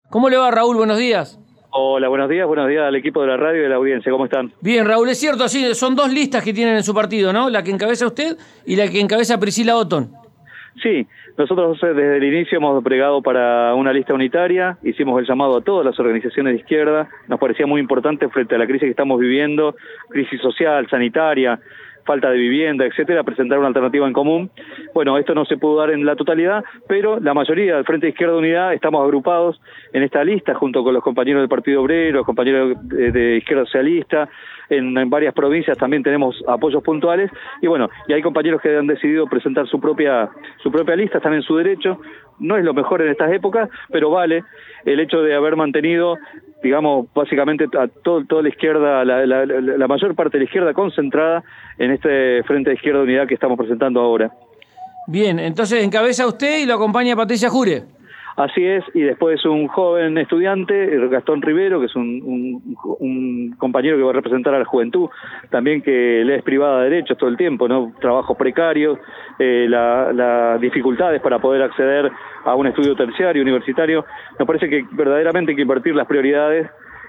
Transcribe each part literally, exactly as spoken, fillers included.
¿Cómo le va, Raúl? Buenos días. Hola, buenos días, buenos días al equipo de la radio y de la audiencia, ¿cómo están? Bien, Raúl, es cierto, así son dos listas que tienen en su partido, ¿no? La que encabeza usted y la que encabeza Priscila Otton. Sí, nosotros desde el inicio hemos pregado para una lista unitaria, hicimos el llamado a todas las organizaciones de izquierda, nos parecía muy importante frente a la crisis que estamos viviendo, crisis social, sanitaria, falta de vivienda, etcétera, presentar una alternativa en común. Bueno, esto no se pudo dar en la totalidad, pero la mayoría del Frente de Izquierda Unidad estamos agrupados en esta lista junto con los compañeros del Partido Obrero, los compañeros de, de Izquierda Socialista. En, en varias provincias también tenemos apoyos puntuales y bueno, y hay compañeros que han decidido presentar su propia su propia lista, están en su derecho. No es lo mejor en estas épocas, pero vale el hecho de haber mantenido, digamos, básicamente a todo, toda la izquierda, la, la, la mayor parte de la izquierda concentrada en este Frente de Izquierda Unidad que estamos presentando ahora. Bien, entonces encabeza usted y lo acompaña Patricia Jure. Así es, y después un joven estudiante, Gastón Rivero, que es un, un, un compañero que va a representar a la juventud, también que le es privada de derechos todo el tiempo, ¿no? Trabajos precarios, eh, las la dificultades para poder acceder a un estudio terciario, universitario. Nos parece que verdaderamente hay que invertir las prioridades,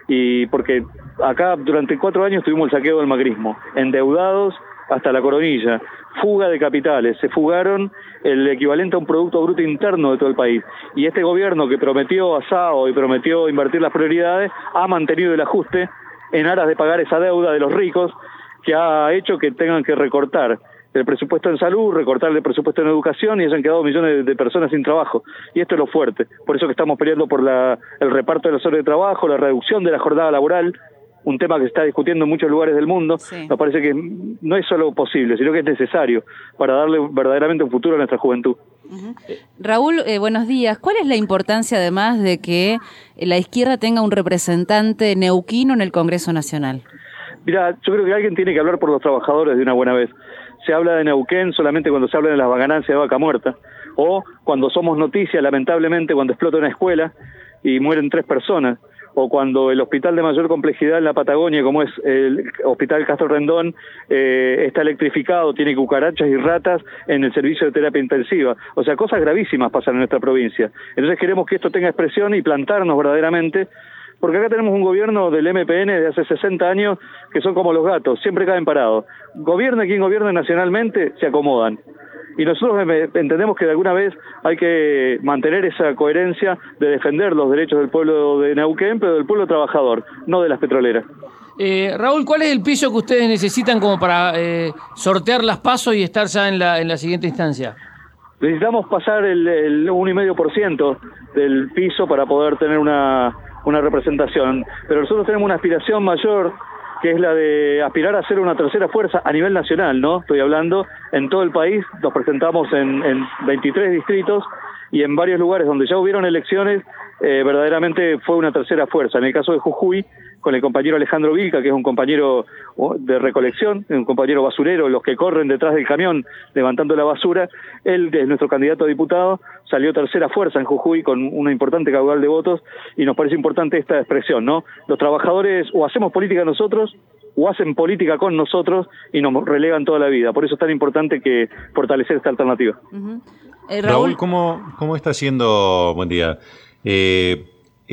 y porque acá durante cuatro años tuvimos el saqueo del macrismo, endeudados hasta la coronilla, fuga de capitales, se fugaron el equivalente a un Producto Bruto Interno de todo el país. Y este gobierno que prometió asado y prometió invertir las prioridades, ha mantenido el ajuste en aras de pagar esa deuda de los ricos, que ha hecho que tengan que recortar el presupuesto en salud, recortar el presupuesto en educación y hayan quedado millones de personas sin trabajo. Y esto es lo fuerte. Por eso que estamos peleando por la, el reparto de las horas de trabajo, la reducción de la jornada laboral, un tema que se está discutiendo en muchos lugares del mundo. Sí. Nos parece que no es solo posible, sino que es necesario para darle verdaderamente un futuro a nuestra juventud. Uh-huh. Raúl, eh, buenos días. ¿Cuál es la importancia, además, de que la izquierda tenga un representante neuquino en el Congreso Nacional? Mira, yo creo que alguien tiene que hablar por los trabajadores de una buena vez. Se habla de Neuquén solamente cuando se habla de las ganancias de vaca muerta, o cuando somos noticia, lamentablemente, cuando explota una escuela y mueren tres personas, o cuando el hospital de mayor complejidad en la Patagonia, como es el Hospital Castro Rendón, eh, está electrificado, tiene cucarachas y ratas en el servicio de terapia intensiva. O sea, cosas gravísimas pasan en nuestra provincia. Entonces queremos que esto tenga expresión y plantarnos verdaderamente, porque acá tenemos un gobierno del M P N de hace sesenta años que son como los gatos, siempre caen parados. Gobierna quien gobierne nacionalmente, se acomodan. Y nosotros entendemos que de alguna vez hay que mantener esa coherencia de defender los derechos del pueblo de Neuquén, pero del pueblo trabajador, no de las petroleras. Eh, Raúl, ¿cuál es el piso que ustedes necesitan como para eh, sortear las pasos y estar ya en la, en la siguiente instancia? Necesitamos pasar el, el uno coma cinco por ciento del piso para poder tener una, una representación, pero nosotros tenemos una aspiración mayor, que es la de aspirar a ser una tercera fuerza a nivel nacional, ¿no? Estoy hablando en todo el país, nos presentamos en, en veintitrés distritos y en varios lugares donde ya hubieron elecciones, eh, verdaderamente fue una tercera fuerza. En el caso de Jujuy, con el compañero Alejandro Vilca, que es un compañero de recolección, un compañero basurero, los que corren detrás del camión levantando la basura, él, que es nuestro candidato a diputado, salió tercera fuerza en Jujuy con una importante caudal de votos, y nos parece importante esta expresión, ¿no? Los trabajadores o hacemos política nosotros, o hacen política con nosotros y nos relegan toda la vida. Por eso es tan importante que fortalecer esta alternativa. Uh-huh. eh, Raúl, Raúl, ¿cómo, cómo está siendo, buen día, eh,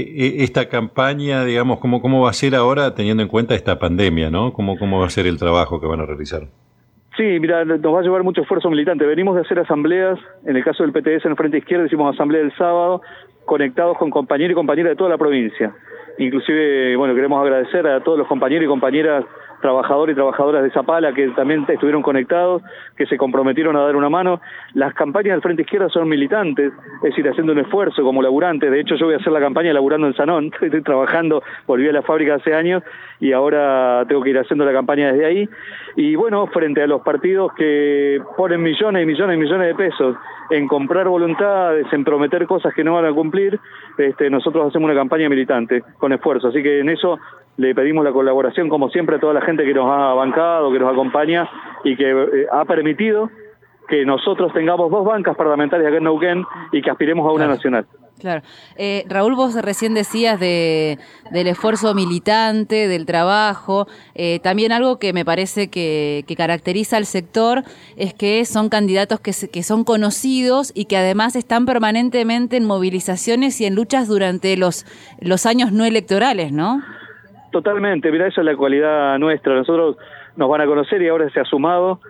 esta campaña, digamos, cómo, cómo va a ser ahora teniendo en cuenta esta pandemia, ¿no? ¿Cómo, cómo va a ser el trabajo que van a realizar? Sí, mira, nos va a llevar mucho esfuerzo militante. Venimos de hacer asambleas, en el caso del P T S en el Frente Izquierda hicimos asamblea el sábado, conectados con compañeros y compañeras de toda la provincia. Inclusive, bueno, queremos agradecer a todos los compañeros y compañeras trabajadores y trabajadoras de Zapala que también estuvieron conectados, que se comprometieron a dar una mano. Las campañas del Frente Izquierda son militantes, es decir, haciendo un esfuerzo como laburantes. De hecho, yo voy a hacer la campaña laburando en Sanón, estoy trabajando, volví a la fábrica hace años y ahora tengo que ir haciendo la campaña desde ahí. Y bueno, frente a los partidos que ponen millones y millones y millones de pesos en comprar voluntades, en prometer cosas que no van a cumplir, este, nosotros hacemos una campaña militante con esfuerzo. Así que en eso le pedimos la colaboración, como siempre, a toda la gente que nos ha bancado, que nos acompaña y que eh, ha permitido que nosotros tengamos dos bancas parlamentarias acá en Neuquén y que aspiremos a una nacional. Claro. Eh, Raúl, vos recién decías de, del esfuerzo militante, del trabajo. Eh, también algo que me parece que, que caracteriza al sector es que son candidatos que, se, que son conocidos y que además están permanentemente en movilizaciones y en luchas durante los, los años no electorales, ¿no? Totalmente, mira, esa es la cualidad nuestra. Nosotros nos van a conocer y ahora se ha sumado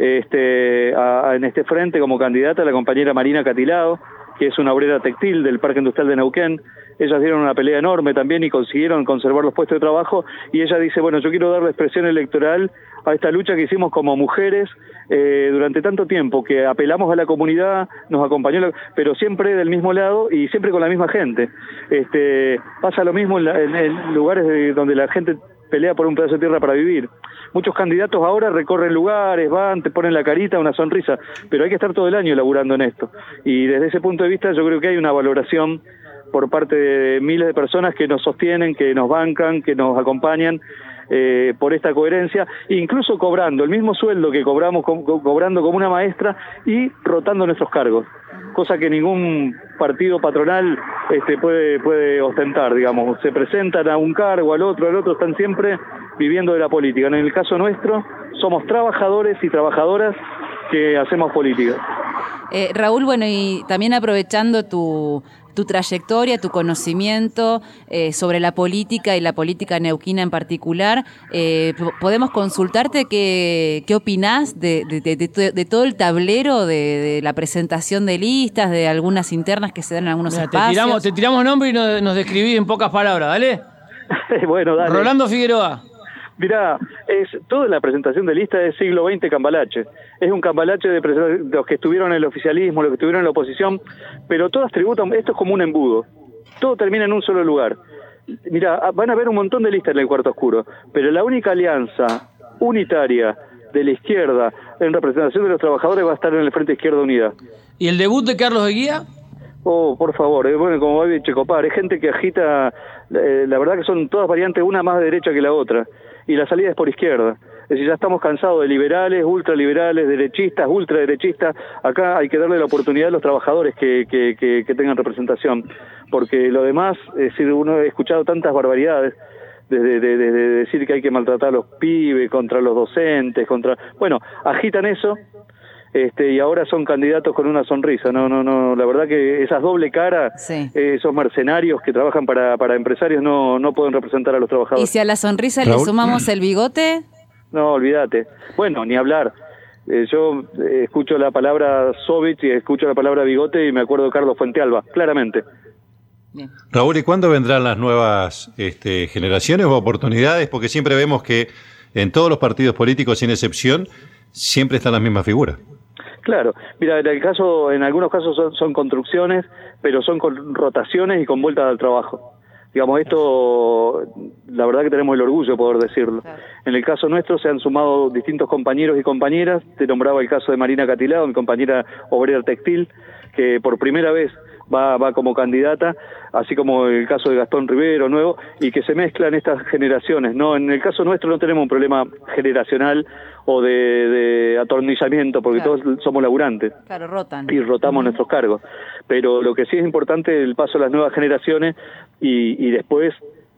este, a, a, en este frente como candidata la compañera Marina Catilao, que es una obrera textil del Parque Industrial de Neuquén. Ellas dieron una pelea enorme también y consiguieron conservar los puestos de trabajo, y ella dice, bueno, yo quiero darle expresión electoral a esta lucha que hicimos como mujeres eh, durante tanto tiempo, que apelamos a la comunidad, nos acompañó, pero siempre del mismo lado y siempre con la misma gente. Este, pasa lo mismo en, la, en, en lugares de, donde la gente pelea por un pedazo de tierra para vivir. Muchos candidatos ahora recorren lugares, van, te ponen la carita, una sonrisa, pero hay que estar todo el año laburando en esto. Y desde ese punto de vista yo creo que hay una valoración por parte de miles de personas que nos sostienen, que nos bancan, que nos acompañan eh, por esta coherencia, incluso cobrando el mismo sueldo que cobramos, co cobrando como una maestra y rotando nuestros cargos, cosa que ningún partido patronal este, puede, puede ostentar, digamos. Se presentan a un cargo, al otro, al otro, están siempre viviendo de la política. En el caso nuestro, somos trabajadores y trabajadoras que hacemos política. Eh, Raúl, bueno, y también aprovechando tu, tu trayectoria, tu conocimiento eh, sobre la política y la política neuquina en particular, eh, ¿podemos consultarte qué, qué opinás de, de, de, de, de todo el tablero de, de la presentación de listas, de algunas internas que se dan en algunos Mira, espacios? Te tiramos, te tiramos nombre y nos, nos describís en pocas palabras, ¿dale? Bueno, dale. Rolando Figueroa. Mirá, es, toda la presentación de lista es siglo veinte cambalache. Es un cambalache de, de los que estuvieron en el oficialismo, los que estuvieron en la oposición, pero todas tributan, esto es como un embudo. Todo termina en un solo lugar. Mirá, van a haber un montón de listas en el cuarto oscuro, pero la única alianza unitaria de la izquierda en representación de los trabajadores va a estar en el Frente Izquierda Unida. ¿Y el debut de Carlos Eguía? Oh, por favor, eh, bueno, como va a Checopar, es gente que agita, eh, la verdad que son todas variantes, una más de derecha que la otra, y la salida es por izquierda. Es decir, ya estamos cansados de liberales, ultraliberales, derechistas, ultraderechistas. Acá hay que darle la oportunidad a los trabajadores que, que, que, que tengan representación, porque lo demás, es decir, uno ha escuchado tantas barbaridades, desde de, de, de decir que hay que maltratar a los pibes, contra los docentes, contra... Bueno, agitan eso, este, y ahora son candidatos con una sonrisa. No, no, no, la verdad que esas doble cara, sí. eh, esos mercenarios que trabajan para, para empresarios no, no pueden representar a los trabajadores. ¿Y si a la sonrisa Raúl, le sumamos el bigote? No, olvídate. Bueno, ni hablar. Eh, yo eh, escucho la palabra Sovich y escucho la palabra bigote y me acuerdo de Carlos Fuentealba, claramente. Bien. Raúl, ¿y cuándo vendrán las nuevas este, generaciones o oportunidades? Porque siempre vemos que en todos los partidos políticos, sin excepción, siempre están las mismas figuras. Claro, mira, en el caso, en algunos casos son, son construcciones, pero son con rotaciones y con vuelta al trabajo. Digamos, esto, la verdad que tenemos el orgullo de poder decirlo. Claro. En el caso nuestro se han sumado distintos compañeros y compañeras. Te nombraba el caso de Marina Catilao, mi compañera obrera textil, que por primera vez va, va como candidata, así como el caso de Gastón Rivero, nuevo, y que se mezclan estas generaciones, ¿no? En el caso nuestro no tenemos un problema generacional o de, de atornillamiento, porque claro, todos somos laburantes. Claro, rotan. Y rotamos uh-huh. nuestros cargos. Pero lo que sí es importante es el paso a las nuevas generaciones y, y después,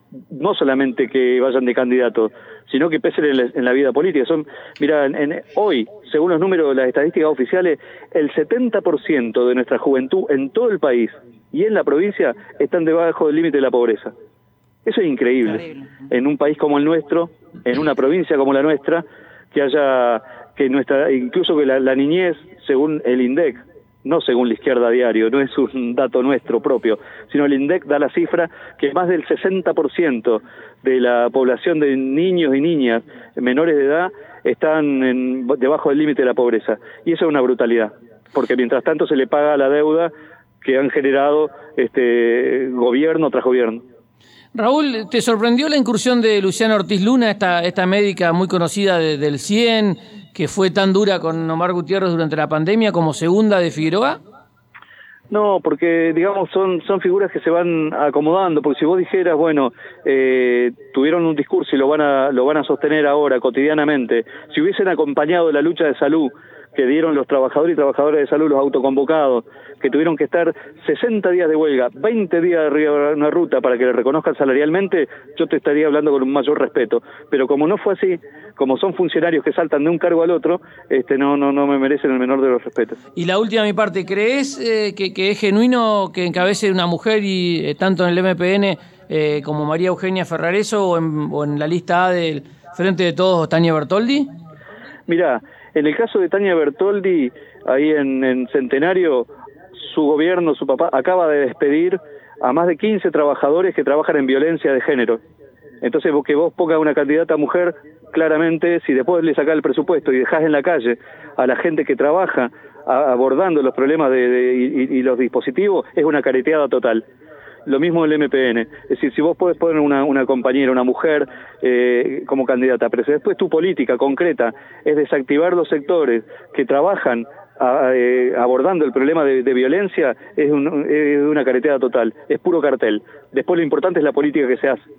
no solamente que vayan de candidatos, sino que pesen en la, en la vida política. Son, mira, en, en, hoy, según los números de las estadísticas oficiales, el setenta por ciento de nuestra juventud en todo el país y en la provincia están debajo del límite de la pobreza. Eso es increíble. increíble. En un país como el nuestro, en una provincia como la nuestra, que haya, que nuestra, incluso que la, la niñez, según el INDEC, no según la Izquierda Diario, no es un dato nuestro propio, sino el INDEC da la cifra que más del sesenta por ciento de la población de niños y niñas menores de edad están en, debajo del límite de la pobreza. Y eso es una brutalidad, porque mientras tanto se le paga la deuda que han generado este gobierno tras gobierno. Raúl, ¿te sorprendió la incursión de Luciana Ortiz Luna, esta, esta médica muy conocida de, del cien, que fue tan dura con Omar Gutiérrez durante la pandemia, como segunda de Figueroa? No, porque digamos son son figuras que se van acomodando, porque si vos dijeras, bueno, eh, tuvieron un discurso y lo van a lo van a sostener ahora cotidianamente, si hubiesen acompañado la lucha de salud que dieron los trabajadores y trabajadoras de salud, los autoconvocados, que tuvieron que estar sesenta días de huelga, veinte días de arriba de una ruta para que le reconozcan salarialmente, yo te estaría hablando con un mayor respeto. Pero como no fue así, como son funcionarios que saltan de un cargo al otro, este no no no me merecen el menor de los respetos. Y la última mi parte, ¿crees eh, que, que es genuino que encabece una mujer y eh, tanto en el M P N eh, como María Eugenia Ferrareso o en, o en la lista A del Frente de Todos, Tania Bertoldi? Mirá, en el caso de Tania Bertoldi, ahí en, en Centenario, su gobierno, su papá, acaba de despedir a más de quince trabajadores que trabajan en violencia de género. Entonces, vos, que vos pongas una candidata mujer, claramente, si después le sacás el presupuesto y dejás en la calle a la gente que trabaja a, abordando los problemas de, de, y, y los dispositivos, es una careteada total. Lo mismo el M P N. Es decir, si vos podés poner una, una compañera, una mujer eh, como candidata, pero si después tu política concreta es desactivar los sectores que trabajan a, eh, abordando el problema de, de violencia, es, un, es una careteada total, es puro cartel. Después lo importante es la política que se hace.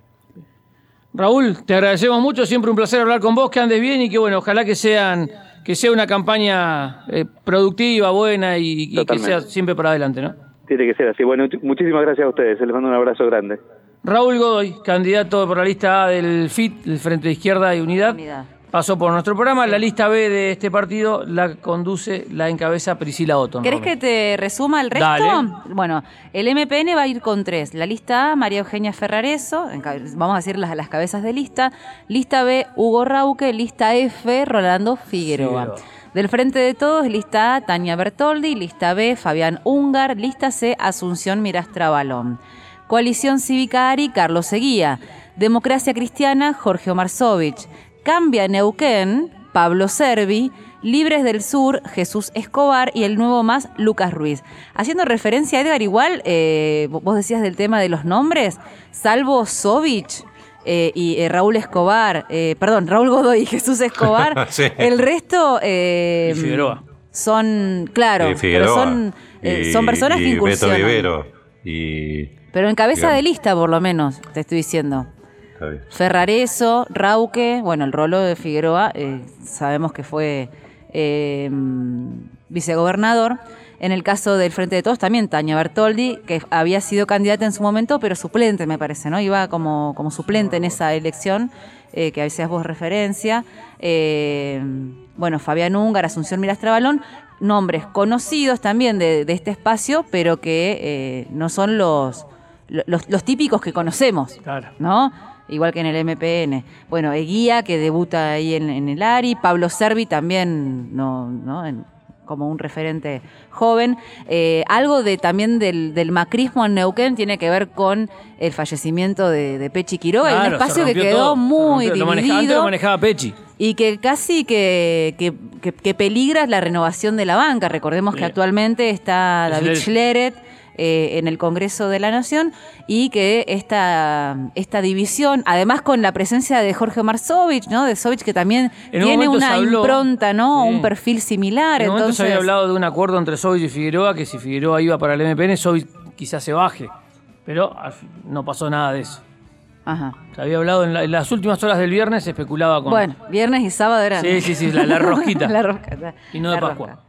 Raúl, te agradecemos mucho, siempre un placer hablar con vos, que andes bien y que bueno, ojalá que sean que sea una campaña eh, productiva, buena y, y que sea siempre para adelante, ¿no? Tiene que ser así. Bueno, muchísimas gracias a ustedes. Les mando un abrazo grande. Raúl Godoy, candidato por la lista A del F I T, del Frente de Izquierda y Unidad, Unidad. pasó por nuestro programa. Sí. La lista B de este partido la conduce, la encabeza Priscila Otton. ¿Querés que te resuma el resto? Dale. Bueno, el M P N va a ir con tres. La lista A, María Eugenia Ferrareso, vamos a decir las, las cabezas de lista. Lista B, Hugo Rauque. Lista F, Rolando Figueroa. Figueroa. Del Frente de Todos, lista A, Tania Bertoldi, lista B, Fabián Ungar, lista C, Asunción Mirastra Balón. Coalición Cívica Ari, Carlos Seguía. Democracia Cristiana, Jorge Omarsovich. Cambia Neuquén, Pablo Servi. Libres del Sur, Jesús Escobar. Y el Nuevo Más, Lucas Ruiz. Haciendo referencia a Edgar, igual, eh, vos decías del tema de los nombres, salvo Sovich, Eh, y eh, Raúl Escobar, eh, perdón, Raúl Godoy y Jesús Escobar, sí. El resto eh, y Figueroa. Son, claro, pero son, eh, y, son personas y que incursionan. Beto Vivero, y, pero en cabeza digamos. de lista, por lo menos, te estoy diciendo. Ferrareso, Rauque, bueno, el rolo de Figueroa, eh, sabemos que fue eh, vicegobernador. En el caso del Frente de Todos también Tania Bertoldi, que había sido candidata en su momento, pero suplente me parece, ¿no? Iba como, como suplente en esa elección, eh, que a veces vos referencia. Eh, bueno, Fabián Ungar, Asunción Mirastra Balón, nombres conocidos también de, de este espacio, pero que eh, no son los, los, los típicos que conocemos, claro. ¿no? Igual que en el M P N. Bueno, Eguía, que debuta ahí en, en el A R I, Pablo Servi también, no, ¿no? En, como un referente joven. Eh, algo de también del, del macrismo en Neuquén tiene que ver con el fallecimiento de, de Pechi Quiroga, claro, un espacio que quedó todo. muy dividido. Lo manejaba, antes lo manejaba Pechi. Y que casi que, que, que, que peligra la renovación de la banca. Recordemos Bien. que actualmente está David Schleret eh, en el Congreso de la Nación y que esta, esta división, además con la presencia de Jorge Omarsovich, ¿no? De Sovich, que también en tiene una habló, impronta, ¿no? Sí. Un perfil similar. En entonces se había hablado de un acuerdo entre Sovich y Figueroa, que si Figueroa iba para el M P N, Sovich quizás se baje. Pero no pasó nada de eso. Ajá. Se había hablado en, la, en las últimas horas del viernes, se especulaba con... Bueno, viernes y sábado eran... Sí, sí, sí, la, la rosquita. la rosca. Y no la de Pascua. Rosca.